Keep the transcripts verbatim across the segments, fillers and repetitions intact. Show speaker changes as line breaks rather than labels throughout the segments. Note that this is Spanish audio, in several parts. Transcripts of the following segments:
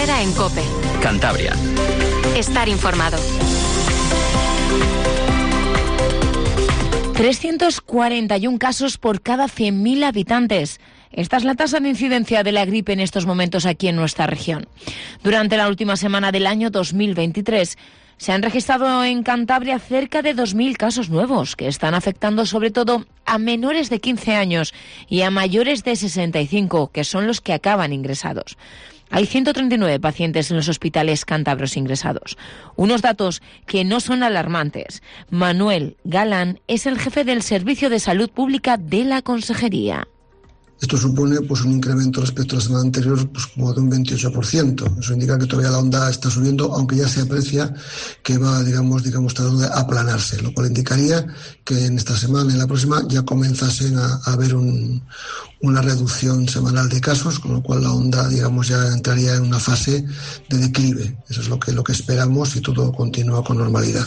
Herrera en COPE.
Cantabria.
Estar informado.
trescientos cuarenta y uno casos por cada cien mil habitantes. Esta es la tasa de incidencia de la gripe en estos momentos aquí en nuestra región. Durante la última semana del año dos mil veintitrés se han registrado en Cantabria cerca de dos mil casos nuevos que están afectando sobre todo a menores de quince años y a mayores de sesenta y cinco, que son los que acaban ingresados. Hay ciento treinta y nueve pacientes en los hospitales cántabros ingresados. Unos datos que no son alarmantes. Manuel Galán es el jefe del Servicio de Salud Pública de la Consejería.
Esto supone pues un incremento respecto a la semana anterior pues como de un veintiocho por ciento. Eso indica que todavía la onda está subiendo, aunque ya se aprecia que va, digamos, digamos tratando de aplanarse, lo cual indicaría que en esta semana y en la próxima ya comenzasen a, a haber un, una reducción semanal de casos, con lo cual la onda, digamos, ya entraría en una fase de declive. Eso es lo que, lo que esperamos y todo continúa con normalidad.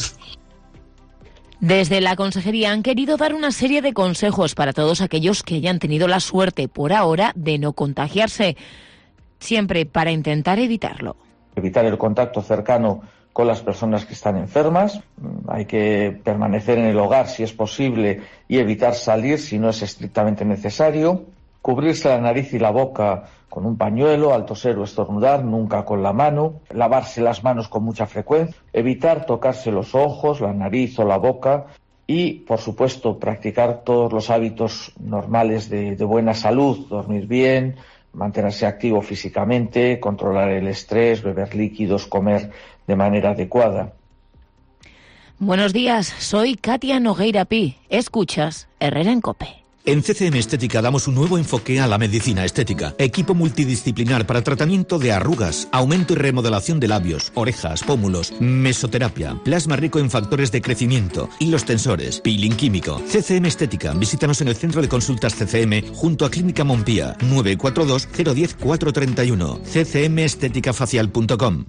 Desde la Consejería han querido dar una serie de consejos para todos aquellos que hayan tenido la suerte, por ahora, de no contagiarse, siempre para intentar evitarlo.
Evitar el contacto cercano con las personas que están enfermas, hay que permanecer en el hogar si es posible y evitar salir si no es estrictamente necesario, cubrirse la nariz y la boca con un pañuelo al toser o estornudar, nunca con la mano, lavarse las manos con mucha frecuencia, evitar tocarse los ojos, la nariz o la boca y, por supuesto, practicar todos los hábitos normales de, de buena salud, dormir bien, mantenerse activo físicamente, controlar el estrés, beber líquidos, comer de manera adecuada.
Buenos días, soy Katia Nogueira Pi. Escuchas Herrera en COPE.
En C C M Estética damos un nuevo enfoque a la medicina estética. Equipo multidisciplinar para tratamiento de arrugas, aumento y remodelación de labios, orejas, pómulos, mesoterapia, plasma rico en factores de crecimiento, hilos tensores, peeling químico. C C M Estética. Visítanos en el Centro de Consultas C C M junto a Clínica Montpía, nueve cuatro dos cero uno cero cuatro tres uno. c c m estética facial punto com.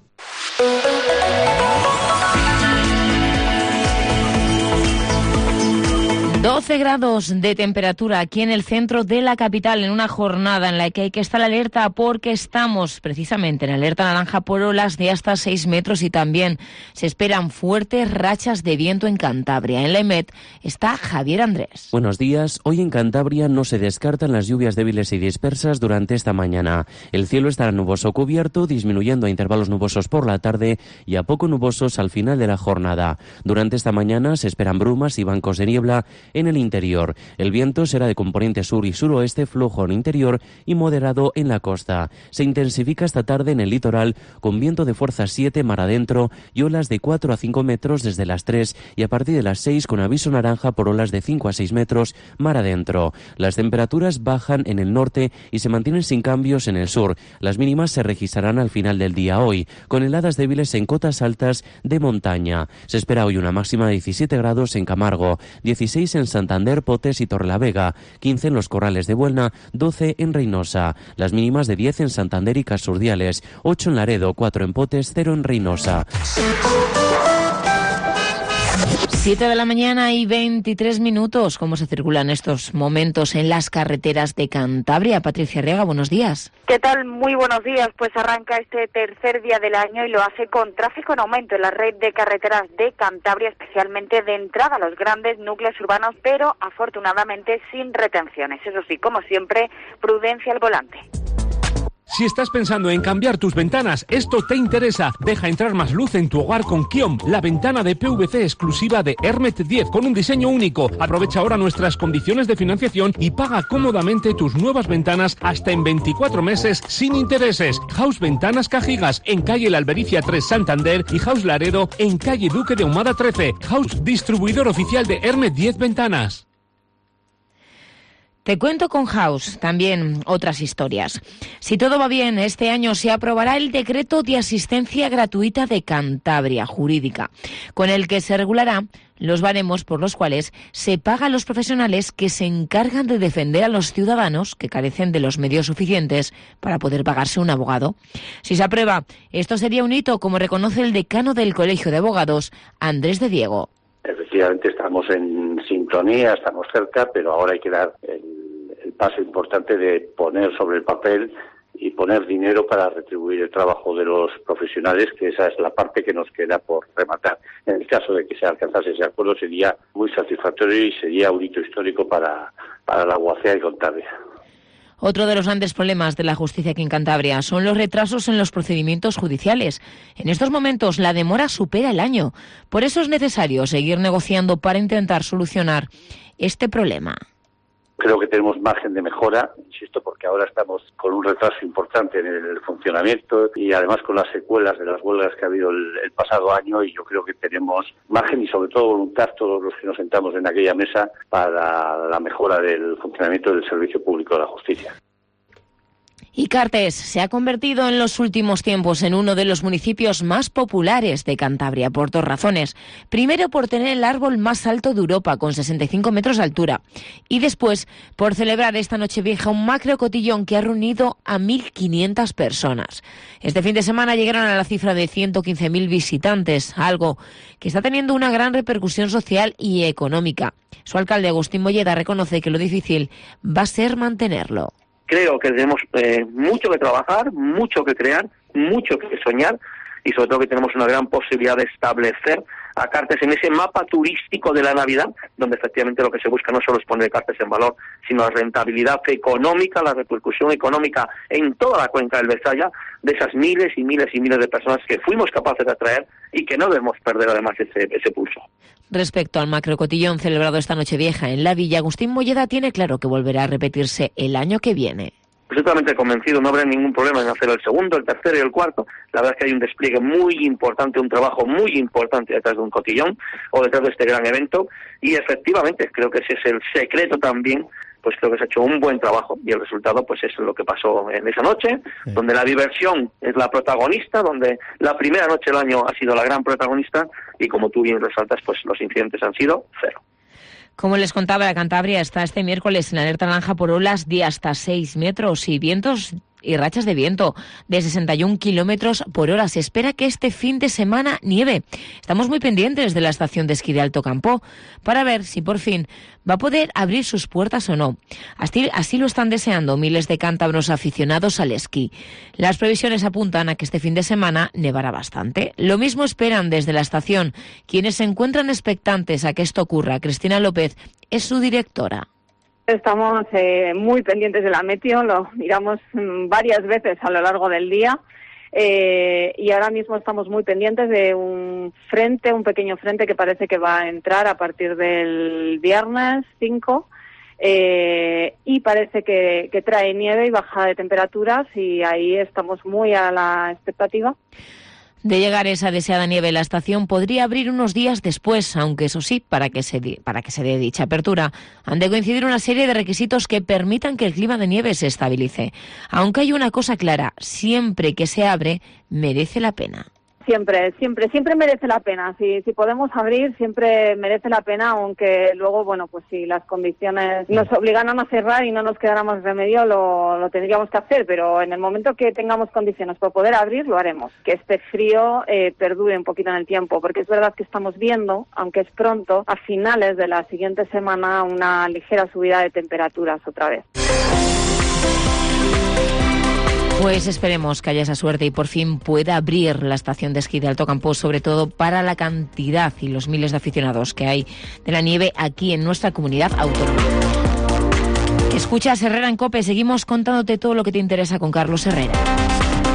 doce grados de temperatura aquí en el centro de la capital, en una jornada en la que hay que estar alerta porque estamos precisamente en alerta naranja por olas de hasta seis metros y también se esperan fuertes rachas de viento en Cantabria. En la EMET está Javier Andrés.
Buenos días. Hoy en Cantabria no se descartan las lluvias débiles y dispersas durante esta mañana. El cielo estará nuboso cubierto, disminuyendo a intervalos nubosos por la tarde y a poco nubosos al final de la jornada. Durante esta mañana se esperan brumas y bancos de niebla en el interior. El viento será de componente sur y suroeste, flojo en interior y moderado en la costa. Se intensifica esta tarde en el litoral con viento de fuerza siete mar adentro y olas de cuatro a cinco metros desde las tres y a partir de las seis con aviso naranja por olas de cinco a seis metros mar adentro. Las temperaturas bajan en el norte y se mantienen sin cambios en el sur. Las mínimas se registrarán al final del día hoy, con heladas débiles en cotas altas de montaña. Se espera hoy una máxima de diecisiete grados en Camargo, dieciséis en Santander, Potes y Torrelavega, quince en los Corrales de Buelna, doce en Reynosa. Las mínimas de diez en Santander y Casurdiales, ocho en Laredo, cuatro en Potes, cero en Reynosa.
siete de la mañana y veintitrés minutos. ¿Cómo se circulan estos momentos en las carreteras de Cantabria? Patricia Riega, buenos días.
¿Qué tal? Muy buenos días. Pues arranca este tercer día del año y lo hace con tráfico en aumento en la red de carreteras de Cantabria, especialmente de entrada a los grandes núcleos urbanos, pero afortunadamente sin retenciones. Eso sí, como siempre, prudencia al volante.
Si estás pensando en cambiar tus ventanas, esto te interesa. Deja entrar más luz en tu hogar con Kiom, la ventana de P V C exclusiva de Hermet diez con un diseño único. Aprovecha ahora nuestras condiciones de financiación y paga cómodamente tus nuevas ventanas hasta en veinticuatro meses sin intereses. House Ventanas Cajigas en calle La Albericia tres Santander y House Laredo en calle Duque de Ahumada trece. House distribuidor oficial de Hermet diez Ventanas.
Te cuento con House también otras historias. Si todo va bien, este año se aprobará el decreto de asistencia gratuita de Cantabria jurídica, con el que se regulará los baremos por los cuales se paga a los profesionales que se encargan de defender a los ciudadanos que carecen de los medios suficientes para poder pagarse un abogado. Si se aprueba, esto sería un hito, como reconoce el decano del Colegio de Abogados, Andrés de Diego.
Efectivamente estamos en sintonía, estamos cerca, pero ahora hay que dar el, el paso importante de poner sobre el papel y poner dinero para retribuir el trabajo de los profesionales, que esa es la parte que nos queda por rematar. En el caso de que se alcanzase ese acuerdo sería muy satisfactorio y sería un hito histórico para, para la Guacea y Cantabria.
Otro de los grandes problemas de la justicia aquí en Cantabria son los retrasos en los procedimientos judiciales. En estos momentos la demora supera el año. Por eso es necesario seguir negociando para intentar solucionar este problema.
Creo que tenemos margen de mejora, insisto, porque ahora estamos con un retraso importante en el funcionamiento y además con las secuelas de las huelgas que ha habido el, el pasado año, y yo creo que tenemos margen y sobre todo voluntad todos los que nos sentamos en aquella mesa para la mejora del funcionamiento del servicio público de la justicia.
Y Cartes se ha convertido en los últimos tiempos en uno de los municipios más populares de Cantabria por dos razones. Primero, por tener el árbol más alto de Europa, con sesenta y cinco metros de altura. Y después, por celebrar esta Nochevieja un macro cotillón que ha reunido a mil quinientas personas. Este fin de semana llegaron a la cifra de ciento quince mil visitantes, algo que está teniendo una gran repercusión social y económica. Su alcalde, Agustín Molleda, reconoce que lo difícil va a ser mantenerlo.
Creo que tenemos eh, mucho que trabajar, mucho que crear, mucho que soñar y sobre todo que tenemos una gran posibilidad de establecer a Cartes en ese mapa turístico de la Navidad, donde efectivamente lo que se busca no solo es poner Cartes en valor, sino la rentabilidad económica, la repercusión económica en toda la cuenca del Besaya, de esas miles y miles y miles de personas que fuimos capaces de atraer y que no debemos perder además ese, ese pulso.
Respecto al macrocotillón celebrado esta Nochevieja en la Villa, Agustín Molleda tiene claro que volverá a repetirse el año que viene.
Estoy totalmente convencido, no habrá ningún problema en hacer el segundo, el tercero y el cuarto. La verdad es que hay un despliegue muy importante, un trabajo muy importante detrás de un cotillón o detrás de este gran evento, y efectivamente creo que ese es el secreto también. Pues creo que se ha hecho un buen trabajo y el resultado pues es lo que pasó en esa noche, sí, donde la diversión es la protagonista, donde la primera noche del año ha sido la gran protagonista y como tú bien resaltas, pues los incidentes han sido cero.
Como les contaba, la Cantabria está este miércoles en alerta naranja por olas de hasta seis metros y vientos y rachas de viento de sesenta y un kilómetros por hora. Se espera que este fin de semana nieve. Estamos muy pendientes de la estación de esquí de Alto Campó para ver si por fin va a poder abrir sus puertas o no. Así, así lo están deseando miles de cántabros aficionados al esquí. Las previsiones apuntan a que este fin de semana nevará bastante. Lo mismo esperan desde la estación quienes se encuentran expectantes a que esto ocurra. Cristina López es su directora.
Estamos eh, muy pendientes de la meteo, lo miramos mmm, varias veces a lo largo del día eh, y ahora mismo estamos muy pendientes de un frente, un pequeño frente que parece que va a entrar a partir del viernes cinco eh, y parece que, que trae nieve y bajada de temperaturas y ahí estamos muy a la expectativa.
De llegar esa deseada nieve, la estación podría abrir unos días después, aunque eso sí, para que se di- para que se dé dicha apertura, han de coincidir una serie de requisitos que permitan que el clima de nieve se estabilice. Aunque hay una cosa clara, siempre que se abre, merece la pena.
Siempre, siempre, siempre merece la pena. Si, si podemos abrir, siempre merece la pena, aunque luego, bueno, pues si las condiciones nos obligaran a cerrar y no nos quedara más remedio, lo, lo tendríamos que hacer, pero en el momento que tengamos condiciones para poder abrir, lo haremos. Que este frío eh, perdure un poquito en el tiempo, porque es verdad que estamos viendo, aunque es pronto, a finales de la siguiente semana una ligera subida de temperaturas otra vez.
Pues esperemos que haya esa suerte y por fin pueda abrir la estación de esquí de Alto Campó, sobre todo para la cantidad y los miles de aficionados que hay de la nieve aquí en nuestra comunidad autónoma. Escuchas Herrera en COPE, seguimos contándote todo lo que te interesa con Carlos Herrera.